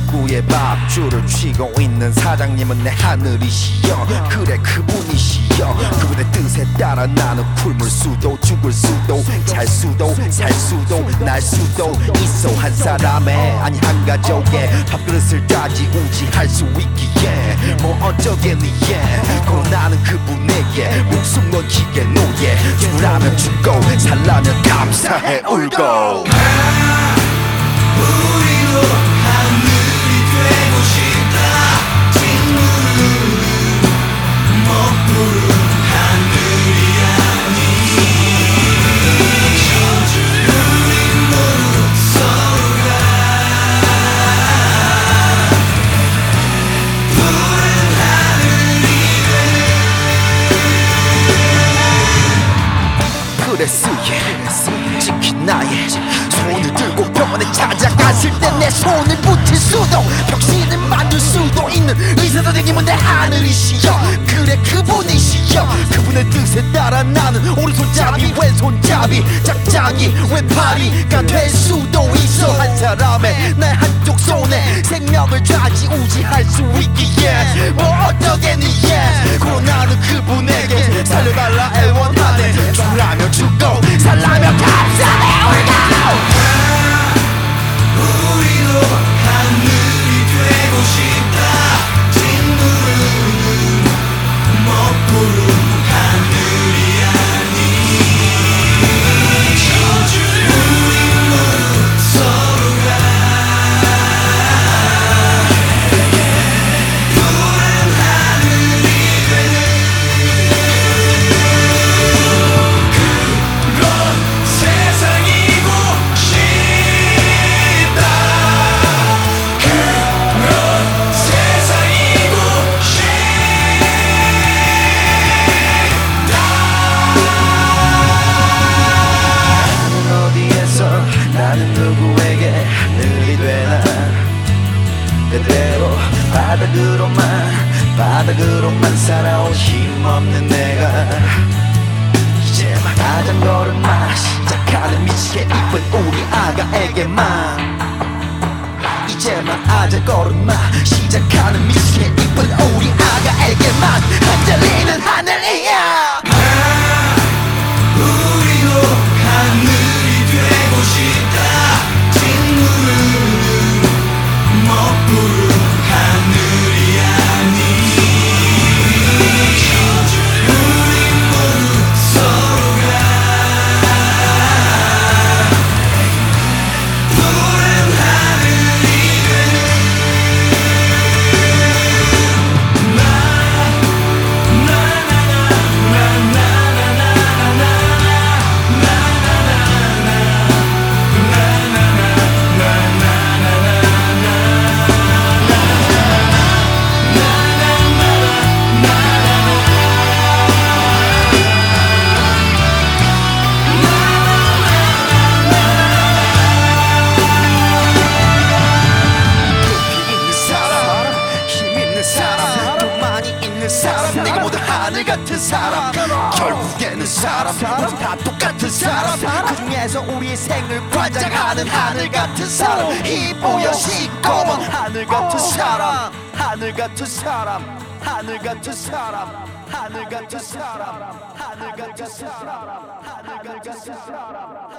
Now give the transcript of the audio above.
입구에 밥줄을 치고 있는 사장님은 내 하늘이시여. 그래 그분이시여. 그분의 뜻에 따라 나는 굶을 수도 죽을 수도 잘 수도 살 수도 날 수도 있어. 한 사람의 아니 한 가족의 밥그릇을 따지우지할 수 있기에 뭐 어쩌겠니. 코로나는 그분에게 목숨 건지게 노예. 죽으라면 죽고 살라면 감사해 울고. 우리도 하늘이 되고 싶다. 친구는 먹구름 하늘이 아니. 우린 모두 서로가 푸른 하늘이 되는. 그랬으에 지킨 나의 손을 들고 병원에 찾아갔을 때 내 손을 붙일 수도 병신을 만들 수도 있는 의사 선생님은 내 하늘이시여. 그래 그분이시여. 그분의 뜻에 따라 나는 오른손잡이 왼손잡이 짝짝이 왼팔이가 될 수도 있어. 한 사람의 내 한쪽 손에 생명을 좌지우지할 수 있기에 뭐 어쩌겠니. 코로나는 그분에게 살려달라 애원하네. 죽으라면 죽고 살라면 감사해 울고. 우리도 하늘이 되고 싶다. 친구는 먹구름 하늘이 아니. 우린 모두 서로가 푸른 하늘이 되는. 그런 세상이고 싶다. 그런 세상이고 싶다. 나는 어디에서 나는 누구에게 하늘이 되나. 그대로 바닥으로만 살아온 힘없는 내가 이제 막 자전거를만 시작하는 미치게 이쁜 우리 아가에게만 이제 막 자전거를만 시작하는 미치게 이쁜 우리 아가에게만 흔들리는 하늘이야. 우리도 하늘이 되고 싶다. 친구는 먹구름 하늘이 아니. 우린 모두 서로가 푸른 하늘이 되는. 사람 내가 모두 하늘 같은 사람. 결국에는 사람 모두 다 똑같은 사람. 그 중에서 우리의 생을 관장하는 하늘 같은 사람. 이보여 시꺼먼 하늘 같은 사람. 하늘 같은 사람. 하늘 같은 사람. 하늘 같은 사람. 하늘 같은 사람. 하늘 같은 사람.